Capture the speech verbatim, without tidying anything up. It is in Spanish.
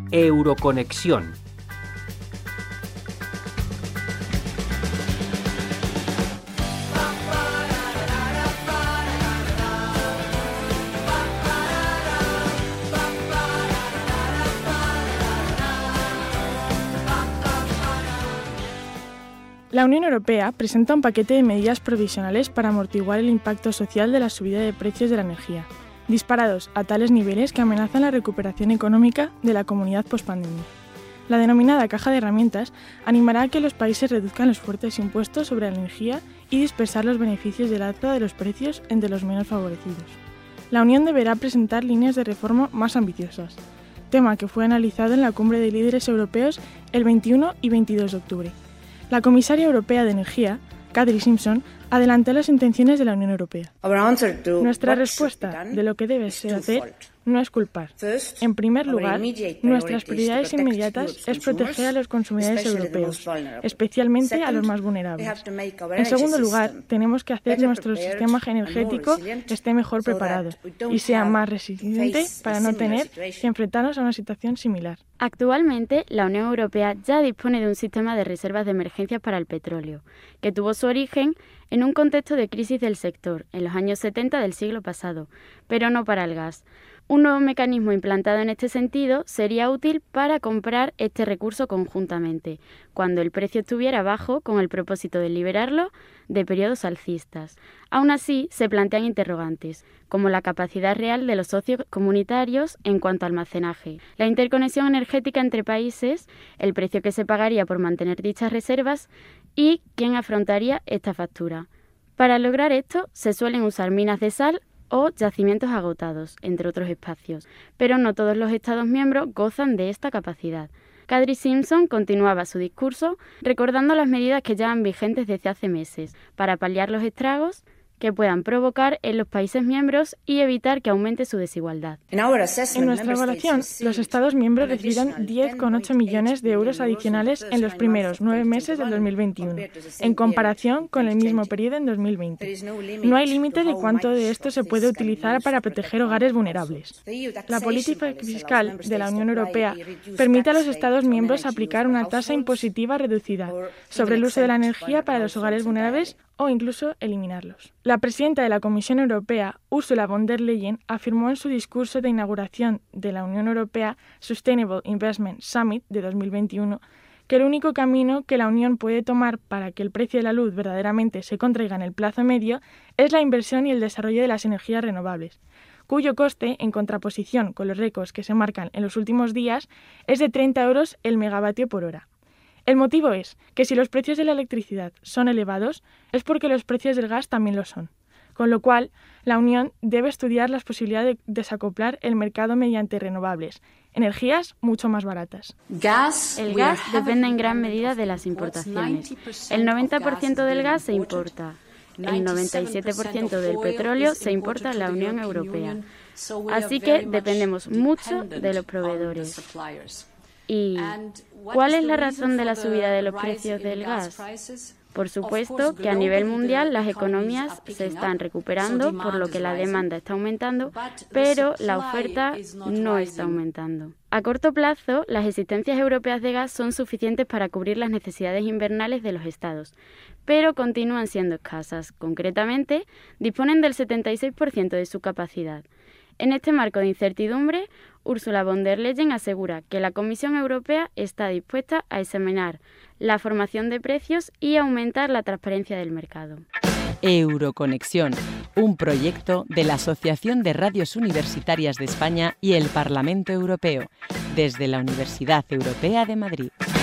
Euroconexión. La Unión Europea presenta un paquete de medidas provisionales para amortiguar el impacto social de la subida de precios de la energía, disparados a tales niveles que amenazan la recuperación económica de la comunidad pospandemia. La denominada caja de herramientas animará a que los países reduzcan los fuertes impuestos sobre la energía y dispersar los beneficios del alza de los precios entre los menos favorecidos. La Unión deberá presentar líneas de reforma más ambiciosas, tema que fue analizado en la Cumbre de Líderes Europeos el veintiuno y veintidós de octubre. La comisaria europea de Energía, Kadri Simpson, adelantó las intenciones de la Unión Europea. Nuestra respuesta de lo que debe ser hacer no es culpar. En primer lugar, nuestras prioridades inmediatas es proteger a los consumidores europeos, especialmente a los más vulnerables. En segundo lugar, tenemos que hacer que nuestro sistema energético esté mejor preparado y sea más resistente para no tener que enfrentarnos a una situación similar. Actualmente, la Unión Europea ya dispone de un sistema de reservas de emergencias para el petróleo, que tuvo su origen en un contexto de crisis del sector en los años setenta del siglo pasado, pero no para el gas. Un nuevo mecanismo implantado en este sentido sería útil para comprar este recurso conjuntamente, cuando el precio estuviera bajo, con el propósito de liberarlo de periodos alcistas. Aún así, se plantean interrogantes, como la capacidad real de los socios comunitarios en cuanto a almacenaje, la interconexión energética entre países, el precio que se pagaría por mantener dichas reservas y quién afrontaría esta factura. Para lograr esto, se suelen usar minas de sal o yacimientos agotados, entre otros espacios, pero no todos los Estados miembros gozan de esta capacidad. Kadri Simpson continuaba su discurso recordando las medidas que llevan vigentes desde hace meses para paliar los estragos que puedan provocar en los países miembros y evitar que aumente su desigualdad. En nuestra evaluación, los Estados miembros recibirán diez coma ocho millones de euros adicionales en los primeros nueve meses del dos mil veintiuno, en comparación con el mismo periodo en dos mil veinte. No hay límite de cuánto de esto se puede utilizar para proteger hogares vulnerables. La política fiscal de la Unión Europea permite a los Estados miembros aplicar una tasa impositiva reducida sobre el uso de la energía para los hogares vulnerables o incluso eliminarlos. La presidenta de la Comisión Europea, Ursula von der Leyen, afirmó en su discurso de inauguración de la Unión Europea Sustainable Investment Summit de dos mil veintiuno que el único camino que la Unión puede tomar para que el precio de la luz verdaderamente se contraiga en el plazo medio es la inversión y el desarrollo de las energías renovables, cuyo coste, en contraposición con los récords que se marcan en los últimos días, es de treinta euros el megavatio por hora. El motivo es que si los precios de la electricidad son elevados, es porque los precios del gas también lo son, con lo cual la Unión debe estudiar las posibilidades de desacoplar el mercado mediante renovables, energías mucho más baratas. El gas depende en gran medida de las importaciones. El noventa por ciento del gas se importa. El noventa y siete por ciento del petróleo se importa en la Unión Europea. Así que dependemos mucho de los proveedores. ¿Y cuál es la razón de la subida de los precios del gas? Por supuesto que a nivel mundial las economías se están recuperando, por lo que la demanda está aumentando, pero la oferta no está aumentando. A corto plazo, las existencias europeas de gas son suficientes para cubrir las necesidades invernales de los estados, pero continúan siendo escasas. Concretamente, disponen del setenta y seis por ciento de su capacidad. En este marco de incertidumbre, Ursula von der Leyen asegura que la Comisión Europea está dispuesta a examinar la formación de precios y aumentar la transparencia del mercado. Euroconexión, un proyecto de la Asociación de Radios Universitarias de España y el Parlamento Europeo, desde la Universidad Europea de Madrid.